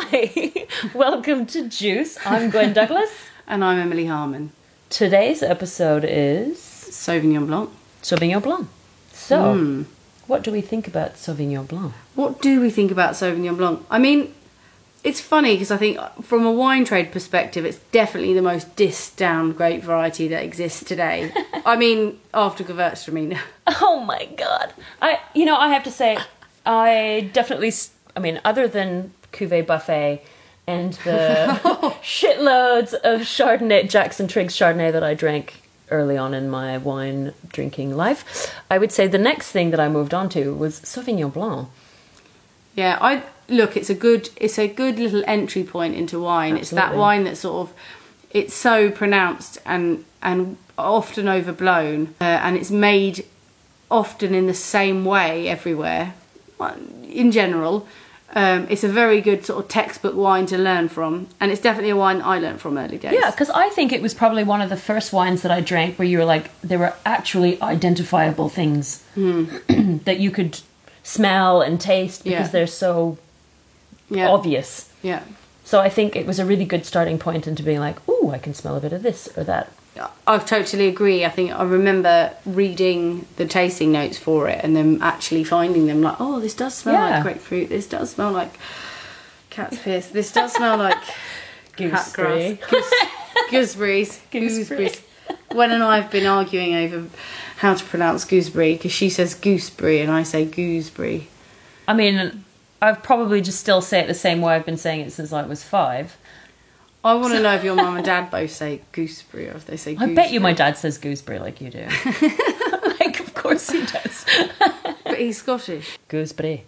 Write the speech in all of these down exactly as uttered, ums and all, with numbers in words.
Hi, welcome to Juice. I'm Gwen Douglas. And I'm Emily Harmon. Today's episode is... Sauvignon Blanc. Sauvignon Blanc. So, Mm. what do we think about Sauvignon Blanc? What do we think about Sauvignon Blanc? I mean, it's funny because I think from a wine trade perspective, it's definitely the most dissed down grape variety that exists today. I mean, after Gewürztraminer. Oh my god. I, you know, I have to say, I definitely, s- I mean, other than Cuvée Buffet and the shitloads of Chardonnay, Jackson Triggs Chardonnay that I drank early on in my wine drinking life, I would say the next thing that I moved on to was Sauvignon Blanc. Yeah, I look, it's a good it's a good little entry point into wine. Absolutely. It's that wine that sort of it's so pronounced and and often overblown, uh, and it's made often in the same way everywhere. Well, in general, um, it's a very good sort of textbook wine to learn from, and it's definitely a wine I learned from early days. Yeah, because I think it was probably one of the first wines that I drank where you were like, there were actually identifiable things that you could smell and taste because Yeah. they're so yeah, obvious. yeah. So I think it was a really good starting point into being like, ooh, I can smell a bit of this or that. I totally agree. I think I remember reading the tasting notes for it and then actually finding them like, oh, this does smell Yeah. like grapefruit. This does smell like cat's piss. This does smell like cat grass. Gooseberry. Goose, gooseberries. Gooseberry. Gooseberries. Gwen and I have been arguing over how to pronounce gooseberry because she says gooseberry and I say gooseberry. I mean, I've probably just still say it the same way I've been saying it since I was five. I want to know if your mum and dad both say gooseberry or if they say I gooseberry. bet you my dad says gooseberry like you do. Like, of course he does. But he's Scottish. Gooseberry.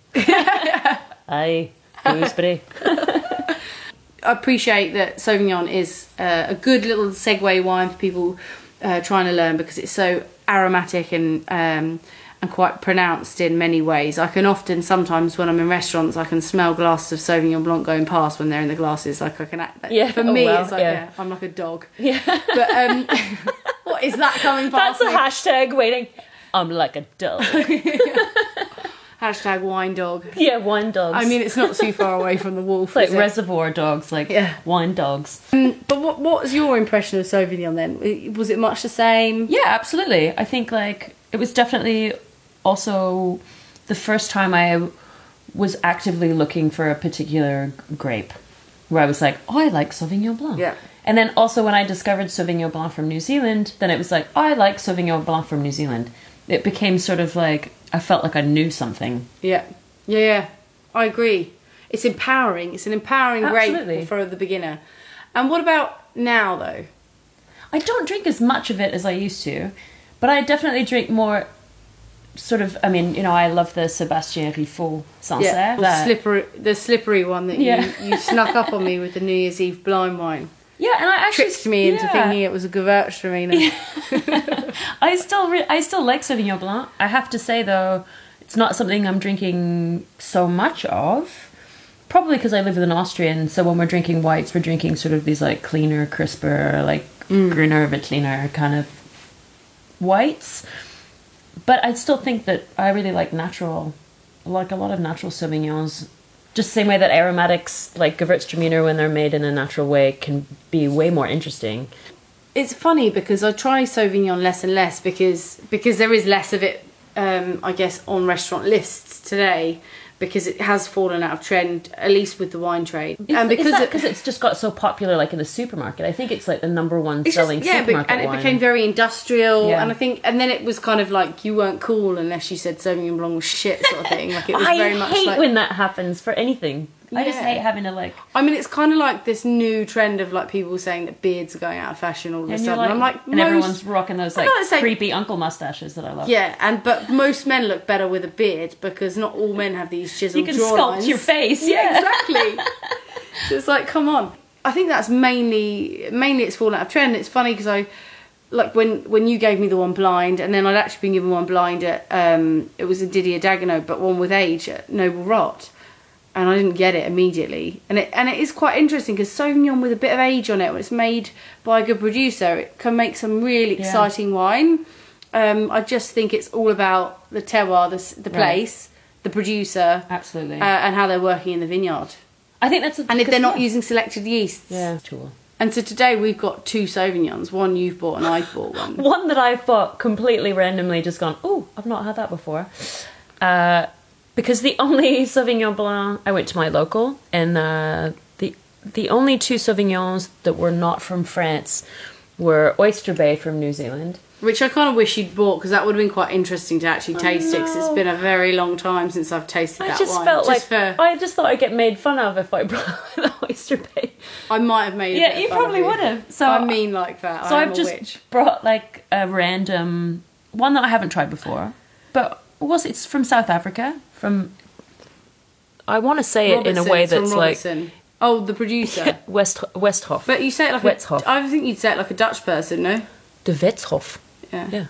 Aye, gooseberry. I appreciate that Sauvignon is uh, a good little segue wine for people uh, trying to learn because it's so aromatic and um, and quite pronounced in many ways. I can often, sometimes when I'm in restaurants, I can smell glasses of Sauvignon Blanc going past when they're in the glasses. Like I can act. Yeah. For Oh, me, wow. it's like Yeah. yeah, I'm like a dog. Yeah. But um, what is that coming past? That's a me? hashtag waiting. I'm like a dog. Hashtag wine dog. Yeah, wine dogs. I mean, it's not too far away from the wolf. it's like is it? reservoir dogs, like Yeah. wine dogs. Um, but what what was your impression of Sauvignon then? Was it much the same? Yeah, absolutely. I think like it was definitely also the first time I was actively looking for a particular grape where I was like, oh, I like Sauvignon Blanc. Yeah. And then also when I discovered Sauvignon Blanc from New Zealand, then it was like, oh, I like Sauvignon Blanc from New Zealand. It became sort of like, I felt like I knew something. Yeah, yeah, yeah. I agree. It's empowering. It's an empowering Absolutely. grape for the beginner. And what about now, though? I don't drink as much of it as I used to, but I definitely drink more sort of, I mean, you know, I love the Sébastien Riffaut Sancerre. Yeah, the that- slippery, the slippery one that Yeah. you, you snuck up on me with the New Year's Eve blind wine. Yeah, and I actually Tricked me into yeah. thinking it was a Gewürztraminer. I still re- I still like Sauvignon Blanc. I have to say though, it's not something I'm drinking so much of. Probably because I live with an Austrian, so when we're drinking whites, we're drinking sort of these like cleaner, crisper, like Mm. Gruner Veltliner kind of whites. But I still think that I really like natural, like a lot of natural Sauvignons. Just the same way that aromatics, like Gewürztraminer, when they're made in a natural way, can be way more interesting. It's funny because I try Sauvignon less and less because because there is less of it, um, I guess, on restaurant lists today because it has fallen out of trend, at least with the wine trade. Is, and because is that it- because it's just got so popular, like in the supermarket? I think it's like the number one It's selling just, yeah, but, supermarket and it wine. became very industrial, Yeah. and I think, and then it was kind of like you weren't cool unless you said Sauvignon Blanc was shit, sort of thing. Like it was I very much hate like. when that happens for anything. I just Yeah. hate having to like. I mean, it's kind of like this new trend of like people saying that beards are going out of fashion all of a And you're sudden. like, I'm like, and most, everyone's rocking those I like know, it's like- creepy uncle mustaches that I love. yeah, and but most men look better with a beard because not all men have these chiseled you can jaw sculpt lines. your face. Yeah, Yeah, exactly. So it's like, come on. I think that's mainly mainly it's fallen out of trend. It's funny because I like when when you gave me the one blind, and then I'd actually been given one blind at um it was a Didier Dagenhauer, but one with age at Noble Rot, and I didn't get it immediately. And it and it is quite interesting because Sauvignon with a bit of age on it, when it's made by a good producer, it can make some really Yeah. exciting wine. Um, I just think it's all about the terroir, the, s- the Right. place, the producer, absolutely. uh, and how they're working in the vineyard. I think that's... A, And if they're not yeah. using selected yeasts. Yeah, cool. And so today we've got two Sauvignons. One you've bought and I've bought one. One that I've bought completely randomly, just gone, oh, I've not had that before. Uh, because the only Sauvignon Blanc, I went to my local, and uh, the the only two Sauvignons that were not from France were Oyster Bay from New Zealand. Which I kind of wish you'd bought, because that would have been quite interesting to actually taste it, because it's know. been a very long time since I've tasted I that just wine. felt Just like, for, I just thought I'd get made fun of if I brought the Oyster Bay. I might have made a Yeah, bit of you fun probably of would have. So I'm mean like that. So I'm I've a just witch. brought like a random one that I haven't tried before, but was it's from South Africa? From I want to say it in a way Robertson, that's from like Robertson. Oh, the producer. West Westhoff. But you say it like Wetshof. a... I think you'd say it like a Dutch person, no? De Wetshof. Yeah. Yeah.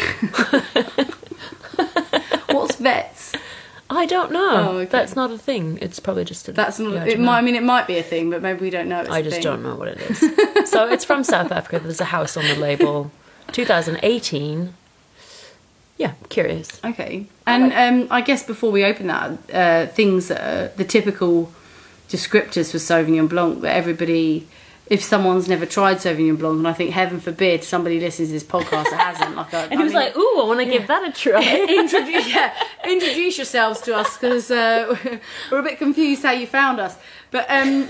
What's vets? I don't know. Oh, okay. That's not a thing. It's probably just a. That's not... yeah, I it don't might, know. I mean, it might be a thing, but maybe we don't know it's I a just thing. don't know what it is. So it's from South Africa. There's a house on the label. twenty eighteen. Yeah, curious. Okay. And um, I guess before we open that, uh, things that are the typical descriptors for Sauvignon Blanc that everybody, if someone's never tried Sauvignon Blanc, and I think heaven forbid somebody listens to this podcast that hasn't, like, I, And he was like, "Ooh, I want to give that a try." introduce, yeah, introduce yourselves to us, because uh, we're a bit confused how you found us. But um,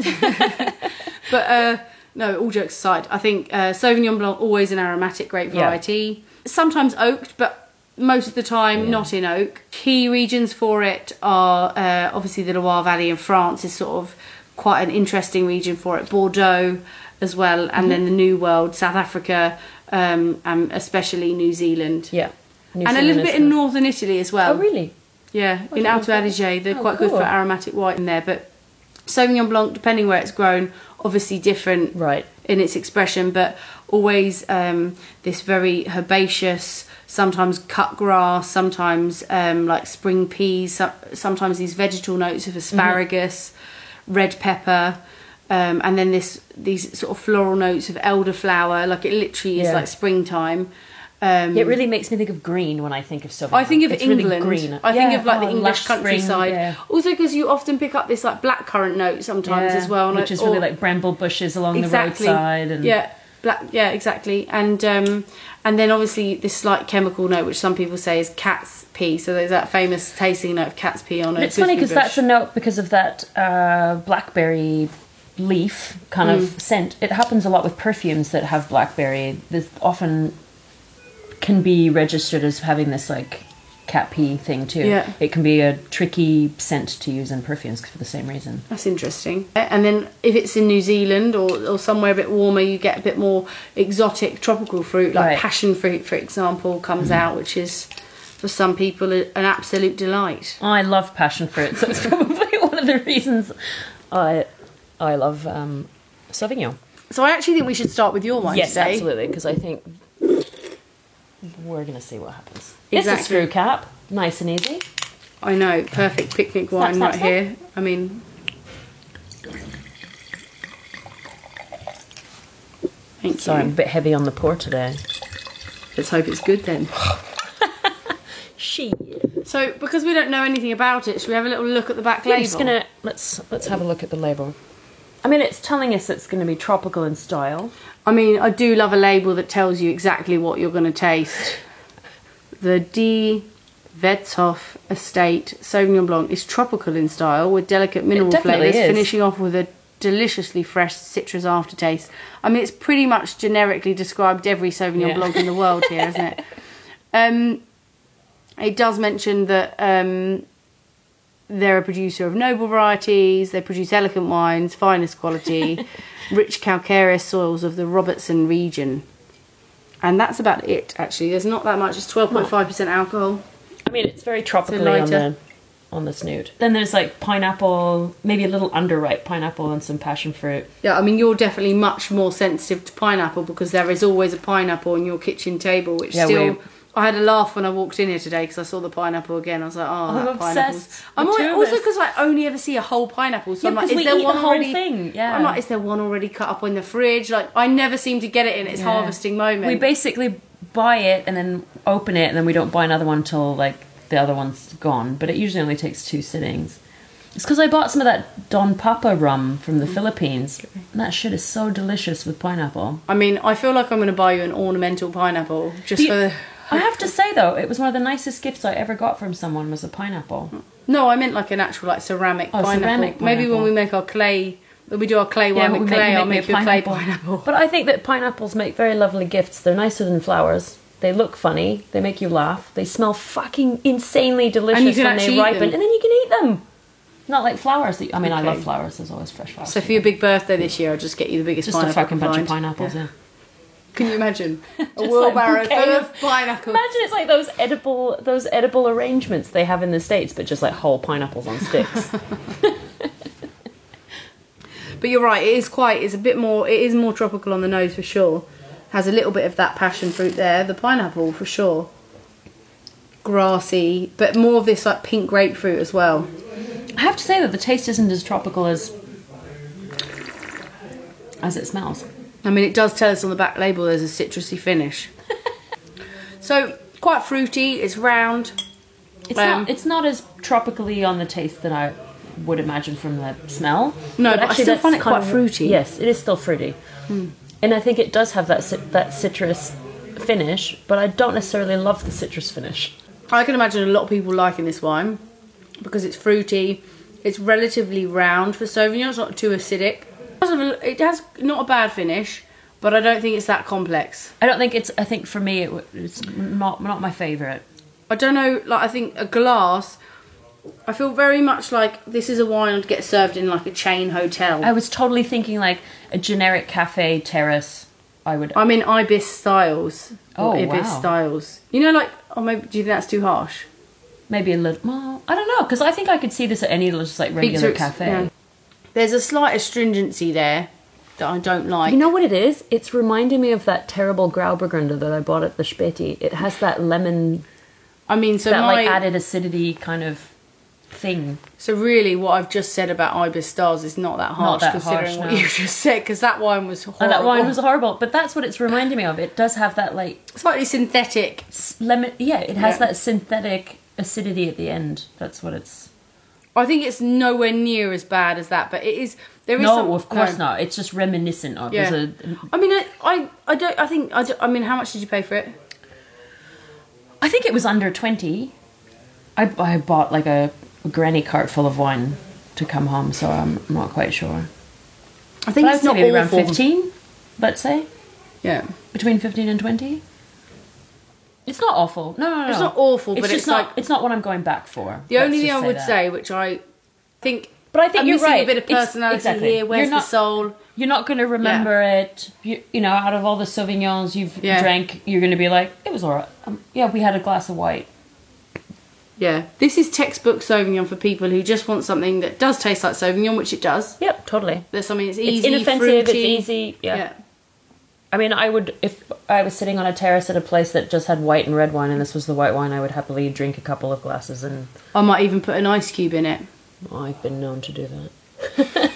but uh, no, all jokes aside, I think uh, Sauvignon Blanc always an aromatic grape Yeah. variety, sometimes oaked, but most of the time Yeah. not in oak. Key regions for it are uh, obviously the Loire Valley in France is sort of quite an interesting region for it. Bordeaux as well, and Mm-hmm. then the New World, South Africa, um, and especially New Zealand. Yeah. New And a Zealand little is bit in the- northern Italy as well. Oh, really? Yeah, I in don't Alto know. Adige, they're Oh, quite good cool. for aromatic white in there. But Sauvignon Blanc, depending where it's grown, obviously different Right. in its expression, but always um, this very herbaceous, sometimes cut grass, sometimes um, like spring peas, so- sometimes these vegetal notes of asparagus, red pepper. Um, and then this these sort of floral notes of elderflower, like it literally is Yeah. like springtime. Um, It really makes me think of green when I think of Sauvignon. I think of it's England. Really green. I think Yeah. of like Oh, the English lush spring, countryside. yeah. Also, because you often pick up this like blackcurrant note sometimes Yeah, as well, and which I- is really or- like bramble bushes along exactly. the roadside. And Yeah, black. Yeah, exactly. And um, and then obviously this slight chemical note, which some people say is cat's pee. So there's that famous tasting note of cat's pee on a. But it's funny because gooseberry that's a note because of that uh, blackberry leaf kind Mm. of scent. It happens a lot with perfumes that have blackberry. This often can be registered as having this like cat pee thing too. Yeah. It can be a tricky scent to use in perfumes for the same reason. That's interesting. And then if it's in New Zealand or, or somewhere a bit warmer, you get a bit more exotic tropical fruit, like Right. passion fruit, for example, comes out, which is for some people a- an absolute delight. I love passion fruit, so it's probably one of the reasons I I love um, Sauvignon. So I actually think we should start with your wine Yes, today. absolutely, because I think we're going to see what happens. It's Exactly. a screw cap, nice and easy. I know, perfect picnic wine snap, right snap. here. I mean, thank Sorry, I'm a you. bit heavy on the pour today. Let's hope it's good then. She. So, because we don't know anything about it, should we have a little look at the back I'm label? just gonna let's let's have a look at the label. I mean, it's telling us it's going to be tropical in style. I mean, I do love a label that tells you exactly what you're going to taste. The D. Wetshof Estate Sauvignon Blanc is tropical in style with delicate mineral definitely flavours, is. finishing off with a deliciously fresh citrus aftertaste. I mean, it's pretty much generically described every Sauvignon Yeah. Blanc in the world here, isn't it? Um, it does mention that um, they're a producer of noble varieties, they produce elegant wines, finest quality, rich calcareous soils of the Robertson region. And that's about it, actually. There's not that much. It's twelve point five percent alcohol. I mean, it's very tropically on lighter. the on the snoot. Then there's like pineapple, maybe a little underripe pineapple and some passion fruit. Yeah, I mean, you're definitely much more sensitive to pineapple because there is always a pineapple on your kitchen table, which Yeah, still... we- I had a laugh when I walked in here today because I saw the pineapple again. I was like, oh, I'm that pineapple's... obsessed. I'm The always, two of also us. because I only ever see a whole pineapple. So Yeah, I'm like, because is we there eat the one whole already... thing, yeah. I'm like, is there one already cut up in the fridge? Like, I never seem to get it in its Yeah. harvesting moment. We basically buy it and then open it, and then we don't buy another one until like the other one's gone. But it usually only takes two sittings. It's because I bought some of that Don Papa rum from the Philippines. And that shit is so delicious with pineapple. I mean, I feel like I'm going to buy you an ornamental pineapple just You- for the... I have to say though, it was one of the nicest gifts I ever got from someone was a pineapple. No, I meant like an actual like ceramic Oh, pineapple. ceramic Maybe when pineapple. we make our clay, when we do our clay wine but with we clay, make- I'll make me make you a clay pineapple. But I think that pineapples make very lovely gifts. They're nicer than flowers. They look funny. They make you laugh. They smell fucking insanely delicious And you can when actually they eat ripen, them. and then you can eat them. Not like flowers. That, I mean, I Okay. love flowers. There's always fresh flowers. So for your big birthday this year, I'll just get you the biggest just a pineapple. fucking I can bunch of find. pineapples. Yeah. Yeah. Can you imagine a Just wheelbarrow like bouquet full of- of pineapples? Imagine it's like those edible those edible arrangements they have in the States, but just like whole pineapples on sticks. But you're right. It is quite. It's a bit more. It is more tropical on the nose for sure. Has a little bit of that passion fruit there. The pineapple for sure. Grassy, but more of this like pink grapefruit as well. I have to say that the taste isn't as tropical as as it smells. I mean, it does tell us on the back label there's a citrusy finish. So quite fruity. It's round. It's Um, not. It's not as tropically on the taste that I would imagine from the smell. No, but I actually still that's find it kind quite of- fruity. Yes, it is still fruity, and I think it does have that cit- that citrus finish. But I don't necessarily love the citrus finish. I can imagine a lot of people liking this wine because it's fruity. It's relatively round for Sauvignon. It's not too acidic. It has not a bad finish, but I don't think it's that complex. I don't think it's. I think for me, it, w- it's not not my favorite. I don't know. Like I think a glass. I feel very much like this is a wine I'd get served in like a chain hotel. I was totally thinking like a generic cafe terrace. I would. I'm in Ibis Styles. Or Oh, Ibis wow. Styles. You know, like, or maybe do you think that's too harsh? Maybe a little. Well, I don't know because I think I could see this at any just like regular Pizza ex- cafe. yeah. There's a slight astringency there that I don't like. You know what it is? It's reminding me of that terrible Grauburgunder that I bought at the Späti. It has that lemon, I mean, so that my like added acidity kind of thing. so really, what I've just said about Ibis Styles is not that harsh, that considering harsh, what no. you just said, because that wine was horrible. And that wine was horrible, but that's what it's reminding me of. It does have that like slightly synthetic. s- lemon. Yeah, it has Yeah. that synthetic acidity at the end. That's what it's. I think it's nowhere near as bad as that, but it is. There is No, some, of course no. not. It's just reminiscent of. Yeah. There's a, I mean, I, I, I don't. I think. I, don't- I mean, how much did you pay for it? I think it was under twenty. I, I bought like a, a granny cart full of wine to come home, so I'm not quite sure. I think But I it's would not say maybe awful. around fifteen, let's say. Yeah, Between fifteen and twenty. It's not awful. No, no, no. It's not awful, It's but just it's not. like- It's not what I'm going back for. the Let's only thing just I would that. say, which I think, But I think I'm you're missing right. a bit of It's- personality exactly. here. Where's You're the not- soul? You're not going to remember it. You, you know, out of all the Sauvignons you've Yeah. drank, you're going to be like, it was alright. Um, yeah, we had a glass of white. Yeah, this is textbook Sauvignon for people who just want something that does taste like Sauvignon, which it does. Yep, totally. There's something that's easy, It's inoffensive. fruity. It's easy. Yeah. Yeah. I mean, I would if I was sitting on a terrace at a place that just had white and red wine, and this was the white wine, I would happily drink a couple of glasses, and I might even put an ice cube in it. I've been known to do that.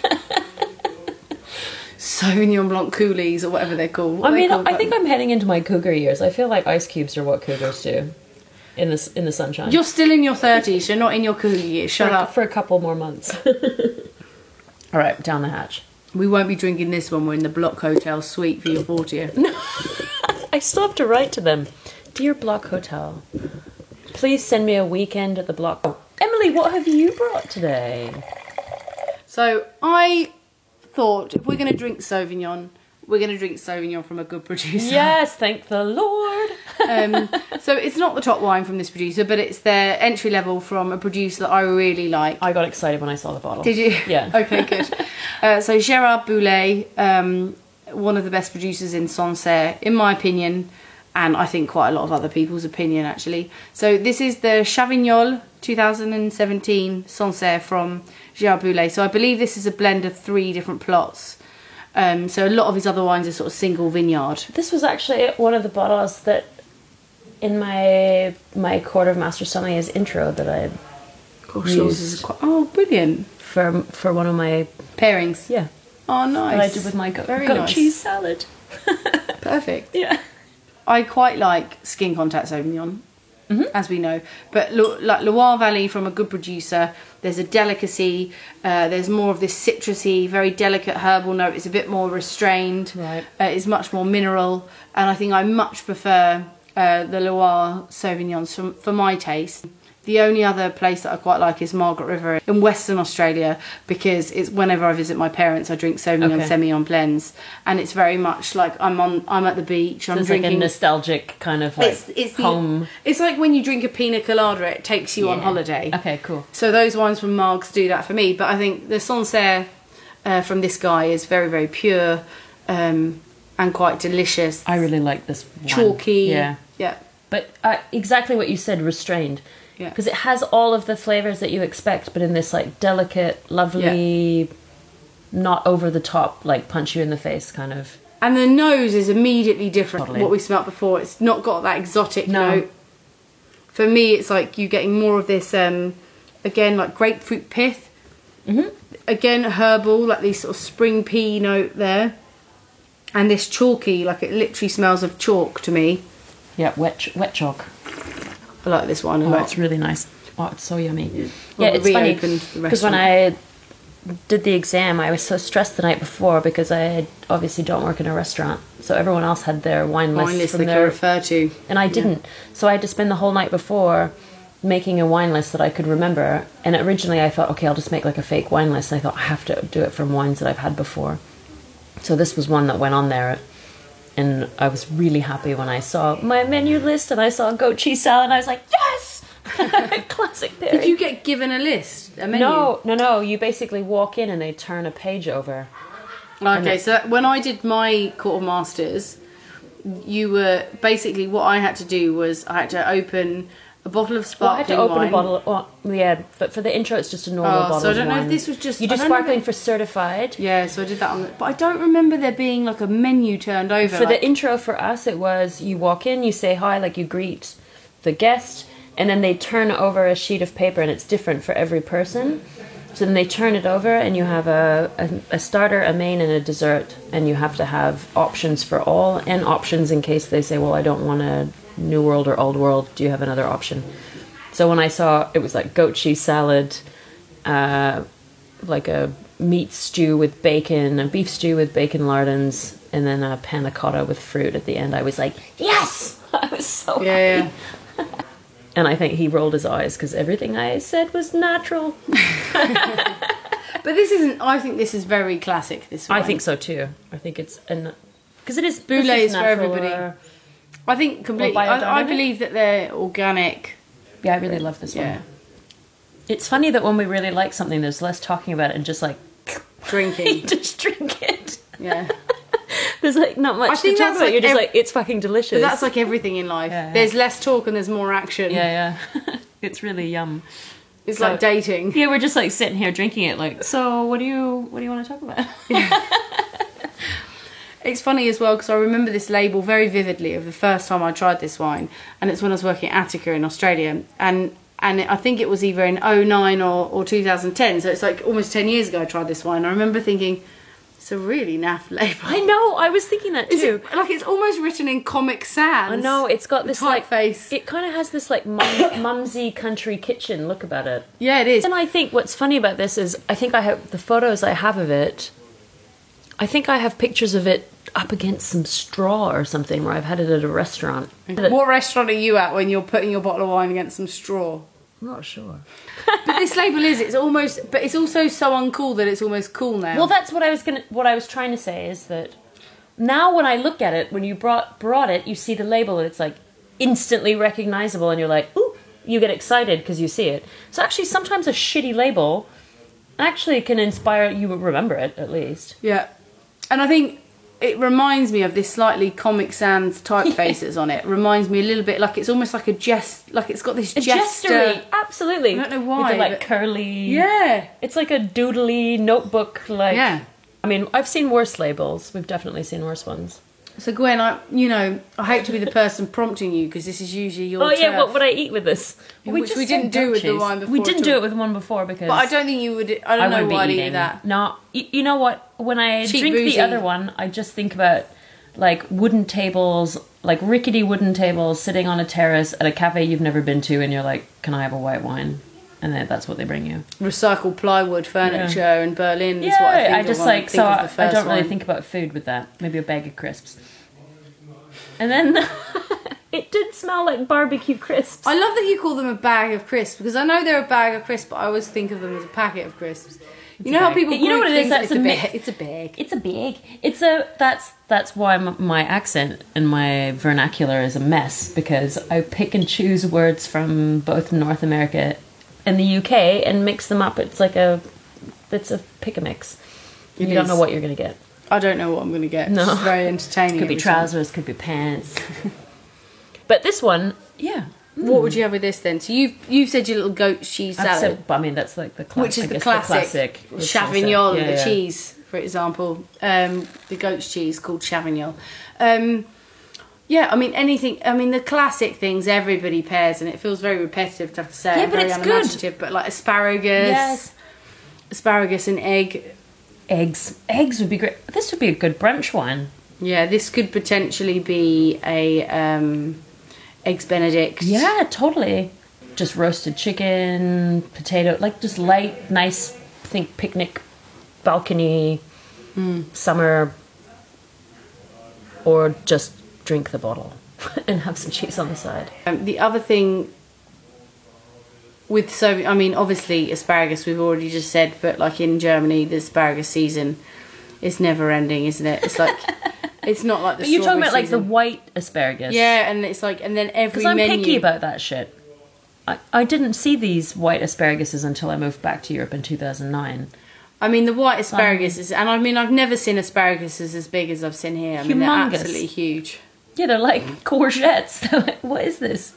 Sauvignon Blanc coolies or whatever they're called. What I are they mean, called? I think I'm heading into my cougar years. I feel like ice cubes are what cougars do in this in the sunshine. You're still in your thirties. You're not in your cougar years. Shut for, up. for a couple more months. All right, down the hatch. We won't be drinking this when we're in the Block Hotel suite for your fortieth. I still have to write to them. Dear Block Hotel, please send me a weekend at the Block. Oh, Emily, what have you brought today? So I thought if we're going to drink Sauvignon, we're going to drink Sauvignon from a good producer. Yes, thank the Lord. Um, so it's not the top wine from this producer, but it's their entry level from a producer that I really like. I got excited when I saw the bottle. Did you? Yeah. Okay, good. Uh, so Gérard Boulet, um, one of the best producers in Sancerre, in my opinion, and I think quite a lot of other people's opinion actually. So this is the Chavignol twenty seventeen Sancerre from Gérard Boulet. So I believe this is a blend of three different plots. Um, so a lot of his other wines are sort of single vineyard. This was actually one of the bottles that in my my Court of Master Sommelier's intro that I Gosh, yours is quite, oh, brilliant. for for one of my Pairings. yeah Oh, nice. that I did with my goat, Very goat nice. cheese salad. Perfect. Yeah. I quite like Skin Contact Sauvignon. mm-hmm. as we know. But Lo- like Loire Valley, from a good producer, there's a delicacy. Uh, there's more of this citrusy, very delicate herbal note. It's a bit more restrained. Right. Uh, it's much more mineral, and I think I much prefer uh, the Loire Sauvignons for, for my taste. The only other place that I quite like is Margaret River in Western Australia, because it's whenever I visit my parents, I drink Sauvignon Okay. Semillon blends, and it's very much like I'm on, I'm at the beach, I'm So it's drinking. like a nostalgic kind of like it's it's the- home. it's like when you drink a pina colada, it takes you on Yeah. holiday. Okay, cool. So those wines from Margs do that for me. But I think the Sancerre uh, from this guy is very, very pure um, and quite delicious. I really like this one. Chalky. Yeah. Yeah. But uh, exactly what you said, restrained. Yeah. Because it has all of the flavors that you expect, but in this like delicate, lovely, not over the top, like punch you in the face kind of. And the nose is immediately different Totally. from what we smelt before. It's not got that exotic No. note. For me, it's like you getting more of this, um, again, like grapefruit pith. Mm-hmm. Again, herbal, like this sort of spring pea note there. And this chalky, like it literally smells of chalk to me. Yeah, wet ch- wet chalk. I like this one a Oh, lot. it's really nice. Oh, it's so yummy. Well, Yeah, we it's funny reopened the because when I restaurant. did the exam, I was so stressed the night before because I obviously don't work in a restaurant, so everyone else had their wine list Wine list from they can their, refer to. and I didn't. So I had to spend the whole night before making a wine list that I could remember. And originally I thought, okay, I'll just make like a fake wine list. And I thought I have to do it from wines that I've had before. So this was one that went on there. And I was really happy when I saw my menu list and I saw goat cheese salad and I was like, yes! Classic Perry. Did you get given a list, a menu? No, no, no. You basically walk in and they turn a page over. Okay, so when I did my Court of Masters, you were basically what I had to do was I had to open a bottle of Well, I had sparkling to open wine. a bottle. Of, well, yeah, but for the intro, it's just a normal Oh, bottle. so I of don't know if wine. this was just- you do I don't know if sparkling it- for certified. Yeah, so I did that on the, but I don't remember there being like a menu turned over. For like, the intro for us, it was you walk in, you say hi, like you greet the guest, and then they turn over a sheet of paper, and it's different for every person. So then they turn it over, and you have a, a, a starter, a main, and a dessert, and you have to have options for all, and options in case they say, well, I don't want a New World or Old World. Do you have another option? So when I saw it was like goat cheese salad, uh, like a meat stew with bacon, a beef stew with bacon lardons, and then a panna cotta with fruit at the end, I was like, yes! I was so yeah, happy. yeah. And I think he rolled his eyes because everything I said was natural. But this isn't. I think this is very classic. This wine. I think so too. I think it's an because it is Boulet this is for natural everybody. or- I think completely. Or I, I biodynamic? believe that they're organic. yeah, I really love this Yeah, one. It's funny that when we really like something, there's less talking about it and just like you drinking. just drink it. Yeah, There's like not much I to think talk that's about. like You're just ev- like it's fucking delicious. but that's like everything in life. Yeah, yeah. There's less talk and there's more action. yeah, yeah. It's really yum. It's So- like dating. Yeah, we're just like sitting here drinking it. Like, so what do you what do you want to talk about? It's funny as well because I remember this label very vividly of the first time I tried this wine, and it's when I was working at Attica in Australia, and and I think it was either in oh nine or, or two thousand ten, so it's like almost ten years ago I tried this wine. I remember thinking, it's a really naff label. I know. I was thinking that Is too. it, like it's almost written in Comic Sans. I know it's got this like typeface. It kind of has this like mum, mumsy country kitchen look about it. Yeah, it is. And I think what's funny about this is I think I have the photos I have of it. I think I have pictures of it up against some straw or something where I've had it at a restaurant. What restaurant are you at when you're putting your bottle of wine against some straw? I'm not sure. But this label is, it's almost, but it's also so uncool that it's almost cool now. Well, that's what I was gonna. What I was trying to say is that now when I look at it, when you brought brought it, you see the label and it's like instantly recognizable, and you're like, ooh, you get excited because you see it. So actually, sometimes a shitty label actually can inspire you to remember it at least. Yeah. And I think it reminds me of this slightly Comic Sans typefaces on it. Reminds me a little bit like it's almost like a jest, like it's got this A jester. jestery, absolutely. I don't know With why, the like but- curly. Yeah. It's like a doodly notebook. Like. Yeah. I mean, I've seen worse labels. We've definitely seen worse ones. So Gwen, I, you know, I hate to be the person prompting you because this is usually your Oh yeah, turf. what would I eat with this? Which just we said didn't do with the goat wine cheese. before We didn't at do all. it with one before because But I don't think you would. I don't know wouldn't be why I'd eat eating. that. No, you, you know what? When I Cheap drink boozy. the other one, I just think about like wooden tables, like rickety wooden tables sitting on a terrace at a cafe you've never been to, and you're like, can I have a white wine? And then that's what they bring you. Recycled plywood furniture Yeah. in Berlin is Yeah, what I think I of just when I like, think so of I, the I first don't really one. think about food with that. Maybe a bag of crisps. And then it did smell like barbecue crisps. I love that you call them a bag of crisps, because I know they're a bag of crisps, but I always think of them as a packet of crisps. You know how bag. people You know group what it is? things- That's it's a a mix- bag. It's a bag. It's a big. It's a that's that's why m- my accent and my vernacular is a mess, because I pick and choose words from both North America and the U K and mix them up. It's like a it's a pick a mix. It You don't is. know what you're gonna get. I don't know what I'm going to get. No. It's just very entertaining. Could be every time. trousers, could be pants. But this one, yeah. What would you have with this then? So you've you've said your little goat cheese I've salad, said, but I mean that's like the cla- which is I the guess classic, It's Chavignon, also- yeah, the yeah. cheese, for example, um, the goat's cheese called Chavignon. Um, yeah, I mean anything. I mean the classic things everybody pairs, and it feels very repetitive to have to say. Yeah, and but very it's good. unimaginative, But like asparagus, Yes. asparagus and egg. Eggs. Eggs would be great. This would be a good brunch wine. Yeah, this could potentially be a um, eggs Benedict. Yeah, totally. Just roasted chicken, potato, like just light, nice, think picnic, balcony, summer, or just drink the bottle and have some cheese on the side. Um, the other thing with so I mean obviously asparagus we've already just said, but like in Germany the asparagus season is never ending, isn't it? It's like it's not like the But you're talking strawberry about like the season. white asparagus. Yeah, and it's like and then every Because I'm menu picky about that shit. I, I didn't see these white asparaguses until I moved back to Europe in two thousand nine. I mean the white asparagus is, and I mean I've never seen asparaguses as big as I've seen here. I mean they're Humongous. absolutely huge. Yeah, they're like courgettes. They're like, what is this?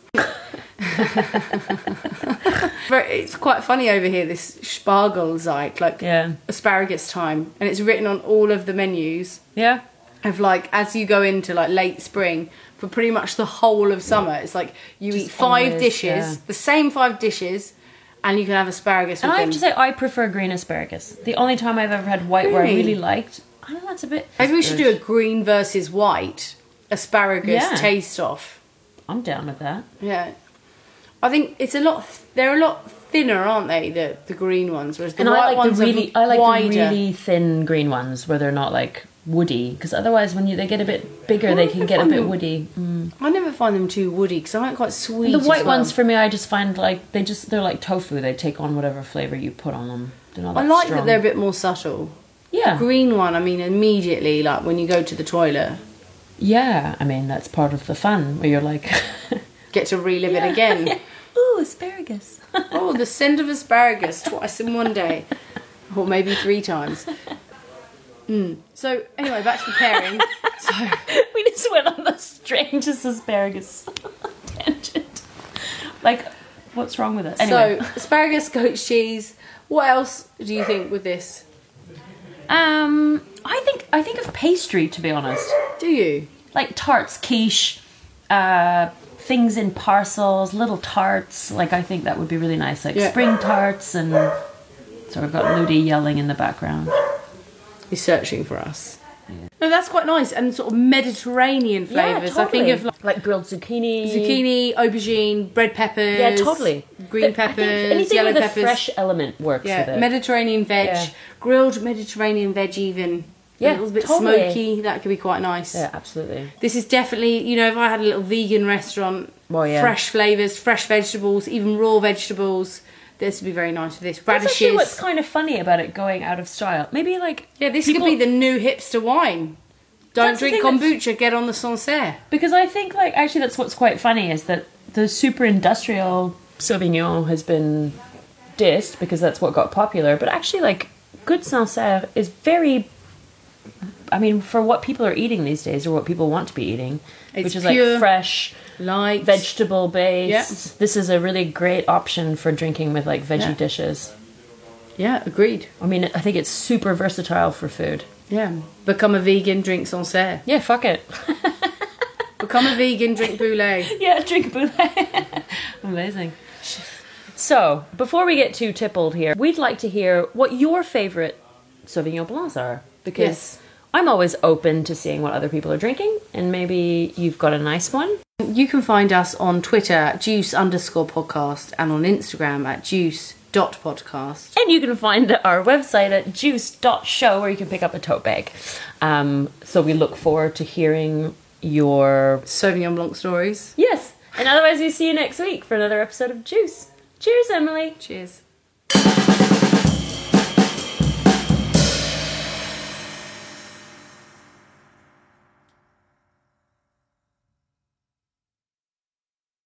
Very- It's quite funny over here, this Spargelzeit, like Yeah. asparagus time, and it's written on all of the menus. Yeah. Of like as you go into like late spring for pretty much the whole of summer, it's like you Just eat five always, dishes, yeah. the same five dishes, and you can have asparagus And with I have them. to say, I prefer green asparagus. The only time I've ever had white where I Really? really liked, I know that's a bit. Maybe we should do a green versus white asparagus Yeah. taste off. I'm down with that. Yeah, I think it's a lot. They're a lot thinner, aren't they? The the green ones, whereas the And white I like ones the really, are I like wider. the really thin green ones where they're not like woody, because otherwise, when you they get a bit bigger, they can get a bit woody. Mm. I never find them too woody because I find it quite sweet. The as white well. ones for me, I just find like they just they're like tofu. They take on whatever flavor you put on them. They're not I that like strong. that they're a bit more subtle. yeah, Green one, I mean, immediately, like when you go to the toilet, yeah. I mean, that's part of the fun where you're like, get to relive it again. ooh, asparagus. Oh, the scent of asparagus twice in one day, or maybe three times. Mm. So anyway, back to the pairing. So We just went on the strangest asparagus tangent. Like, what's wrong with it? Anyway. so asparagus, goat cheese. What else do you think with this? um, I think I think of pastry, to be honest. Do you? Like tarts, quiche, uh, things in parcels, little tarts. Like, I think that would be really nice. Like Yeah. spring tarts, and so we've got Ludi yelling in the background. He's searching for us. No, that's quite nice, and sort of Mediterranean flavours. I think of like like grilled zucchini, zucchini, aubergine, red peppers. Yeah, totally. Green But I think peppers, anything yellow with a peppers. fresh element works with Yeah, it. Mediterranean veg, Yeah. grilled Mediterranean veg even. Yeah, a little bit totally. smoky. That could be quite nice. Yeah, absolutely. This is definitely, you know, if I had a little vegan restaurant, Well, yeah. fresh flavours, fresh vegetables, even raw vegetables, this would be very nice with this. That's actually Radishes. what's kind of funny about it going out of style. Maybe like Yeah, this people- could be the new hipster wine. Don't That's the drink thing that's- kombucha, get on the Sancerre. because I think like actually that's what's quite funny is that the super industrial Sauvignon has been dissed because that's what got popular, but actually like good Sancerre is very. I mean, for what people are eating these days, or what people want to be eating, It's which is pure, like fresh, light. vegetable based. Yeah. This is a really great option for drinking with like veggie Yeah. dishes. Yeah, agreed. I mean, I think it's super versatile for food. Yeah. Become a vegan, drink Sancerre. Yeah, fuck it. Become a vegan, drink Boulet. Yeah, drink boulet. Amazing. So, before we get too tippled here, we'd like to hear what your favourite Sauvignon Blancs are. Because Yes. I'm always open to seeing what other people are drinking, and maybe you've got a nice one. You can find us on Twitter at juice underscore podcast and on Instagram at juice dot podcast. And you can find our website at juice dot show where you can pick up a tote bag. Um, so we look forward to hearing your Sauvignon Blanc stories. Yes. And otherwise, we see you next week for another episode of Juice. Cheers, Emily. Cheers.